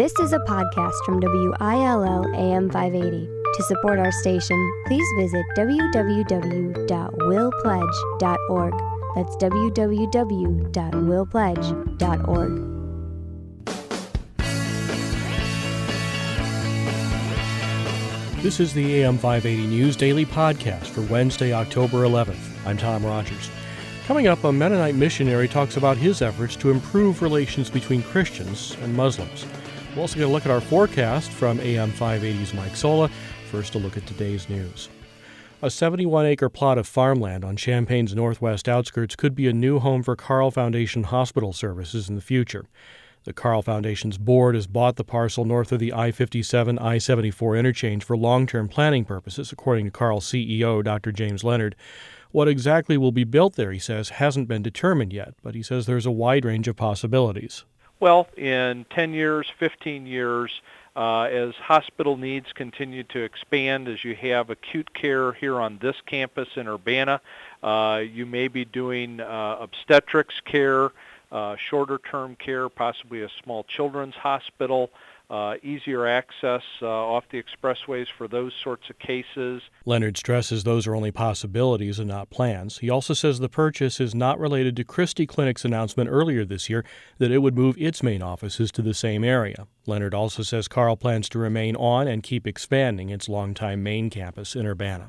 This is a podcast from WILL AM 580. To support our station, please visit www.willpledge.org. That's www.willpledge.org. This is the AM 580 News Daily Podcast for Wednesday, October 11th. I'm Tom Rogers. Coming up, a Mennonite missionary talks about his efforts to improve relations between Christians and Muslims. We're also going to look at our forecast from AM 580's Mike Sola. First, a look at today's news. A 71-acre plot of farmland on Champaign's northwest outskirts could be a new home for Carle Foundation Hospital Services in the future. The Carle Foundation's board has bought the parcel north of the I-57, I-74 interchange for long-term planning purposes, according to Carle's CEO, Dr. James Leonard. What exactly will be built there, he says, hasn't been determined yet, but he says there's a wide range of possibilities. Well, in 10 years, 15 years, as hospital needs continue to expand, as you have acute care here on this campus in Urbana, you may be doing obstetrics care, shorter-term care, possibly a small children's hospital, easier access off the expressways for those sorts of cases. Leonard stresses those are only possibilities and not plans. He also says the purchase is not related to Christie Clinic's announcement earlier this year that it would move its main offices to the same area. Leonard also says Carle plans to remain on and keep expanding its longtime main campus in Urbana.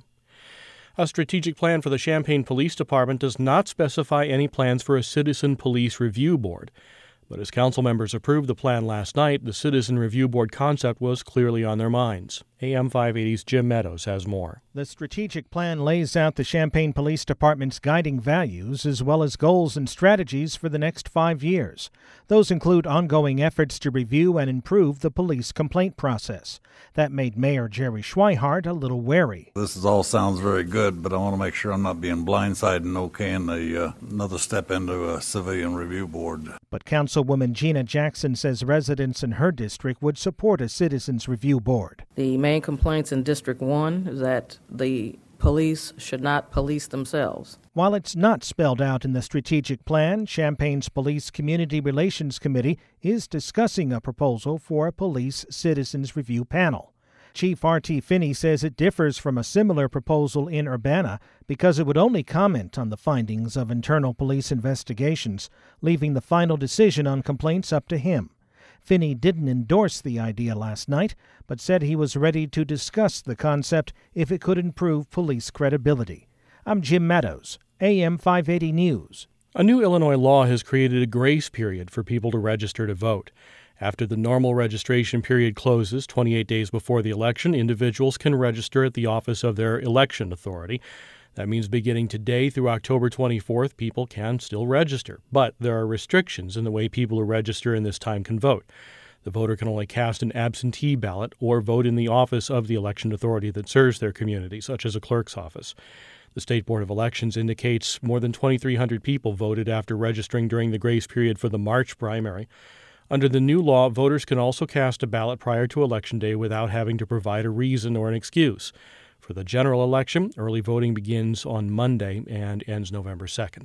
A strategic plan for the Champaign Police Department does not specify any plans for a Citizen Police Review Board. But as council members approved the plan last night, the Citizen Review Board concept was clearly on their minds. AM 580's Jim Meadows has more. The strategic plan lays out the Champaign Police Department's guiding values as well as goals and strategies for the next 5 years. Those include ongoing efforts to review and improve the police complaint process. That made Mayor Jerry Schweihart a little wary. This all sounds very good, but I want to make sure I'm not being blindsided and okaying another step into a civilian review board. But Councilwoman Gina Jackson says residents in her district would support a citizens review board. The main complaints in District 1 is that the police should not police themselves. While it's not spelled out in the strategic plan, Champaign's Police Community Relations Committee is discussing a proposal for a police citizens review panel. Chief R.T. Finney says it differs from a similar proposal in Urbana because it would only comment on the findings of internal police investigations, leaving the final decision on complaints up to him. Finney didn't endorse the idea last night, but said he was ready to discuss the concept if it could improve police credibility. I'm Jim Meadows, AM 580 News. A new Illinois law has created a grace period for people to register to vote. After the normal registration period closes 28 days before the election, individuals can register at the office of their election authority. That means beginning today through October 24th, people can still register. But there are restrictions in the way people who register in this time can vote. The voter can only cast an absentee ballot or vote in the office of the election authority that serves their community, such as a clerk's office. The State Board of Elections indicates more than 2,300 people voted after registering during the grace period for the March primary. Under the new law, voters can also cast a ballot prior to Election Day without having to provide a reason or an excuse. For the general election, early voting begins on Monday and ends November 2nd.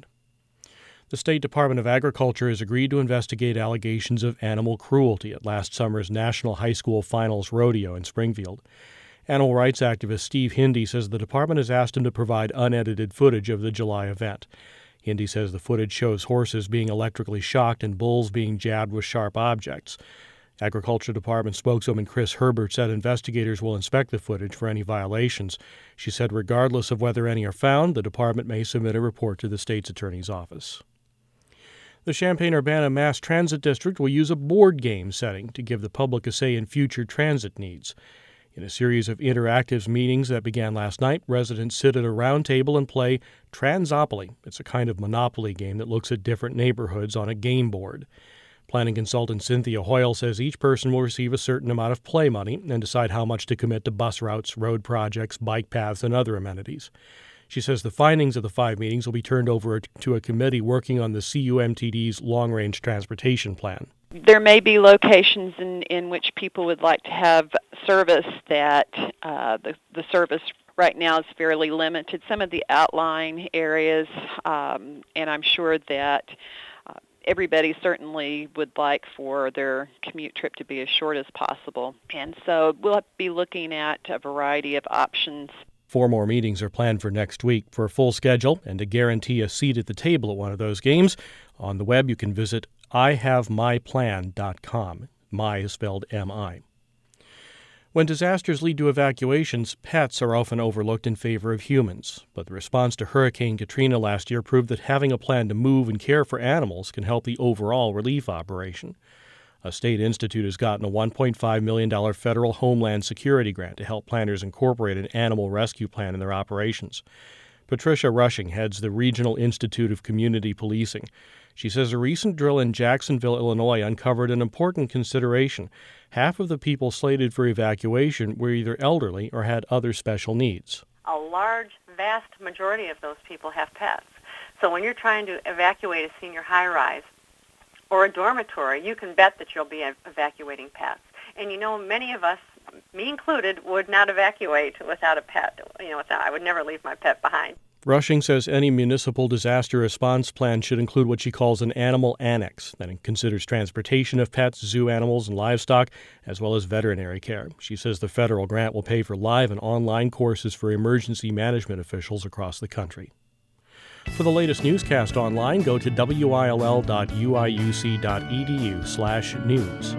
The State Department of Agriculture has agreed to investigate allegations of animal cruelty at last summer's National High School Finals Rodeo in Springfield. Animal rights activist Steve Hindy says the department has asked him to provide unedited footage of the July event. Hindy says the footage shows horses being electrically shocked and bulls being jabbed with sharp objects. Agriculture Department spokeswoman Chris Herbert said investigators will inspect the footage for any violations. She said regardless of whether any are found, the department may submit a report to the state's attorney's office. The Champaign-Urbana Mass Transit District will use a board game setting to give the public a say in future transit needs. In a series of interactive meetings that began last night, residents sit at a round table and play Transopoly. It's a kind of Monopoly game that looks at different neighborhoods on a game board. Planning consultant Cynthia Hoyle says each person will receive a certain amount of play money and decide how much to commit to bus routes, road projects, bike paths, and other amenities. She says the findings of the 5 meetings will be turned over to a committee working on the CUMTD's long-range transportation plan. There may be locations in which people would like to have service that the service right now is fairly limited. Some of the outlying areas, and I'm sure that everybody certainly would like for their commute trip to be as short as possible. And so we'll be looking at a variety of options. 4 more meetings are planned for next week. For a full schedule and to guarantee a seat at the table at one of those games, on the web you can visit ihavemyplan.com. My is spelled M-I. When disasters lead to evacuations, pets are often overlooked in favor of humans. But the response to Hurricane Katrina last year proved that having a plan to move and care for animals can help the overall relief operation. A state institute has gotten a $1.5 million federal Homeland Security grant to help planners incorporate an animal rescue plan in their operations. Patricia Rushing heads the Regional Institute of Community Policing. She says a recent drill in Jacksonville, Illinois, uncovered an important consideration. Half of the people slated for evacuation were either elderly or had other special needs. A large, vast majority of those people have pets. So when you're trying to evacuate a senior high-rise or a dormitory, you can bet that you'll be evacuating pets. And you know, many of us, me included, would not evacuate without a pet. I would never leave my pet behind. Rushing says any municipal disaster response plan should include what she calls an animal annex that considers transportation of pets, zoo animals, and livestock, as well as veterinary care. She says the federal grant will pay for live and online courses for emergency management officials across the country. For the latest newscast online, go to will.uiuc.edu/news.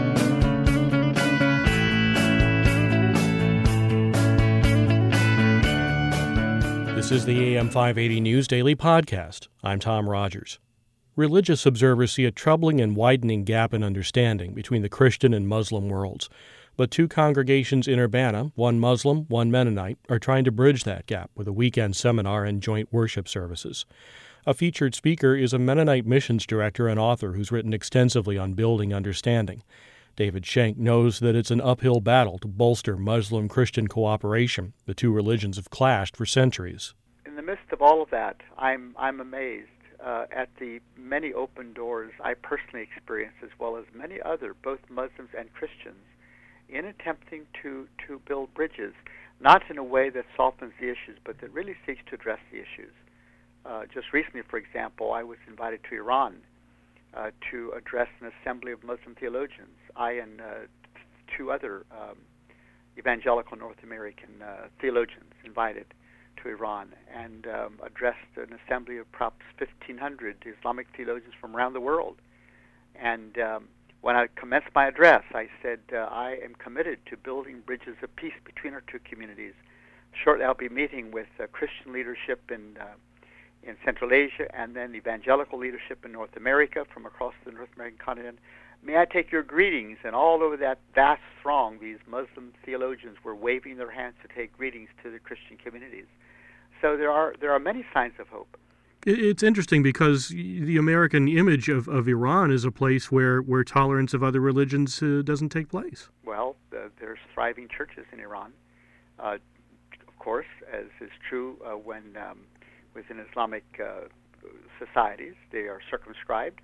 This is the AM 580 News Daily Podcast. I'm Tom Rogers. Religious observers see a troubling and widening gap in understanding between the Christian and Muslim worlds. But 2 congregations in Urbana, one Muslim, one Mennonite, are trying to bridge that gap with a weekend seminar and joint worship services. A featured speaker is a Mennonite missions director and author who's written extensively on building understanding. David Schenk knows that it's an uphill battle to bolster Muslim-Christian cooperation. The 2 religions have clashed for centuries. In the midst of all of that, I'm amazed at the many open doors I personally experienced, as well as many other, both Muslims and Christians, in attempting to build bridges, not in a way that softens the issues, but that really seeks to address the issues. Just recently, for example, I was invited to Iran to address an assembly of Muslim theologians. I and 2 other evangelical North American theologians invited to Iran and addressed an assembly of perhaps 1,500 Islamic theologians from around the world. And when I commenced my address, I said, I am committed to building bridges of peace between our 2 communities. Shortly, I'll be meeting with Christian leadership in Central Asia and then evangelical leadership in North America from across the North American continent. May I take your greetings? And all over that vast throng, these Muslim theologians were waving their hands to take greetings to the Christian communities. So there are many signs of hope. It's interesting because the American image of Iran is a place where tolerance of other religions doesn't take place. Well, there's thriving churches in Iran. Of course, as is true when within Islamic societies, they are circumscribed.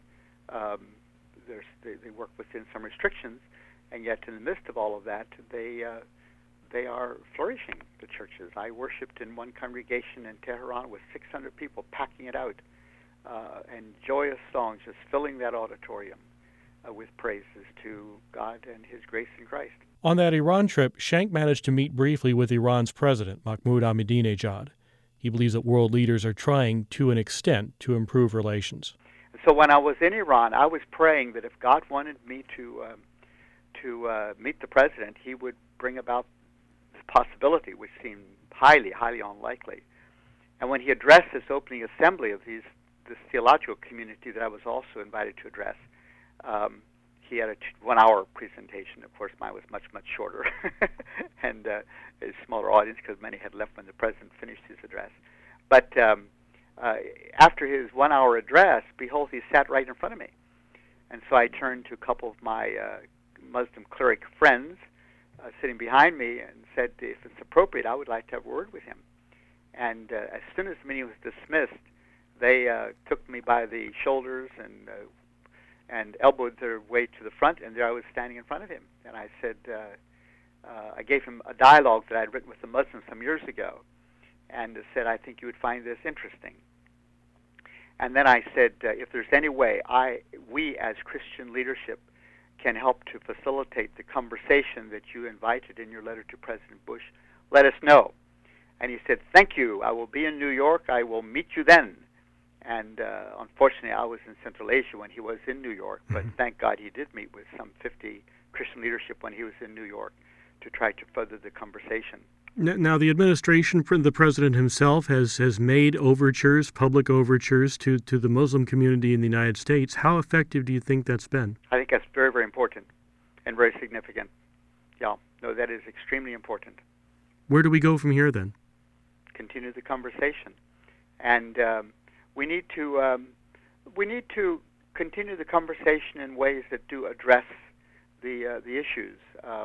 They work within some restrictions, and yet in the midst of all of that, they are flourishing, the churches. I worshipped in one congregation in Tehran with 600 people packing it out, and joyous songs just filling that auditorium with praises to God and His grace in Christ. On that Iran trip, Schenk managed to meet briefly with Iran's president, Mahmoud Ahmadinejad. He believes that world leaders are trying, to an extent, to improve relations. So when I was in Iran, I was praying that if God wanted me to meet the president, He would bring about this possibility, which seemed highly, highly unlikely. And when He addressed this opening assembly of this theological community that I was also invited to address, he had a 1-hour presentation. Of course, mine was much, much shorter and a smaller audience because many had left when the president finished his address. But after his 1-hour address, behold, he sat right in front of me. And so I turned to a couple of my Muslim cleric friends sitting behind me and said, if it's appropriate, I would like to have a word with him. And as soon as the meeting was dismissed, they took me by the shoulders and elbowed their way to the front, and there I was standing in front of him. And I said, I gave him a dialogue that I had written with the Muslims some years ago, and said, I think you would find this interesting. And then I said, if there's any way we as Christian leadership can help to facilitate the conversation that you invited in your letter to President Bush, let us know. And he said, thank you. I will be in New York. I will meet you then. And unfortunately, I was in Central Asia when he was in New York, but thank God he did meet with some 50 Christian leadership when he was in New York to try to further the conversation. Now, the administration, the president himself, has made overtures, public overtures, to the Muslim community in the United States. How effective do you think that's been? I think that's very, very important and very significant. Yeah, no, that is extremely important. Where do we go from here, then? Continue the conversation. And we need to continue the conversation in ways that do address the issues.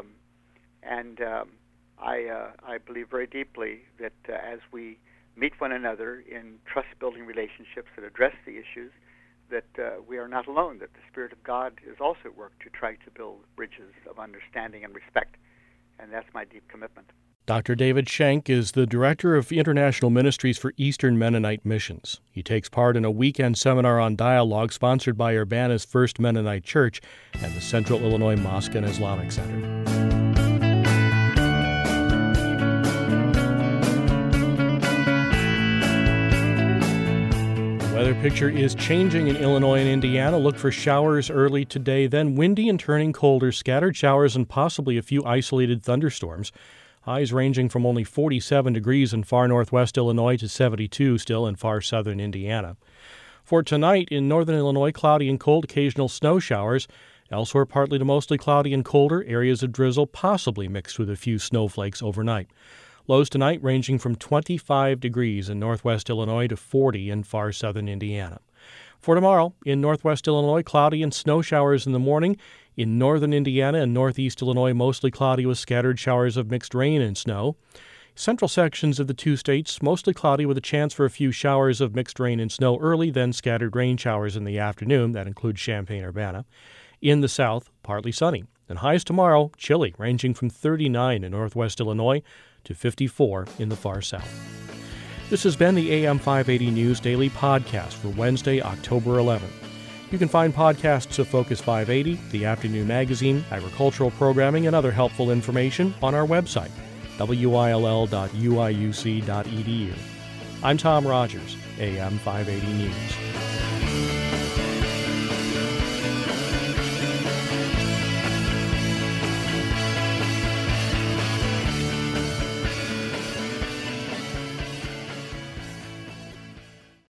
I believe very deeply that as we meet one another in trust-building relationships that address the issues, that we are not alone, that the Spirit of God is also at work to try to build bridges of understanding and respect. And that's my deep commitment. Dr. David Schenck is the Director of International Ministries for Eastern Mennonite Missions. He takes part in a weekend seminar on dialogue sponsored by Urbana's First Mennonite Church and the Central Illinois Mosque and Islamic Center. The weather picture is changing in Illinois and Indiana. Look for showers early today, then windy and turning colder, scattered showers and possibly a few isolated thunderstorms. Highs ranging from only 47 degrees in far northwest Illinois to 72 still in far southern Indiana. For tonight, in northern Illinois, cloudy and cold, occasional snow showers. Elsewhere, partly to mostly cloudy and colder, areas of drizzle possibly mixed with a few snowflakes overnight. Lows tonight ranging from 25 degrees in northwest Illinois to 40 in far southern Indiana. For tomorrow, in northwest Illinois, cloudy and snow showers in the morning. In northern Indiana and northeast Illinois, mostly cloudy with scattered showers of mixed rain and snow. Central sections of the two states, mostly cloudy with a chance for a few showers of mixed rain and snow early, then scattered rain showers in the afternoon. That includes Champaign-Urbana. In the south, partly sunny. And highs tomorrow, chilly, ranging from 39 in northwest Illinois to 54 in the far south. This has been the AM 580 News Daily Podcast for Wednesday, October 11th. You can find podcasts of Focus 580, the afternoon magazine, agricultural programming, and other helpful information on our website, will.uiuc.edu. I'm Tom Rogers, AM 580 News.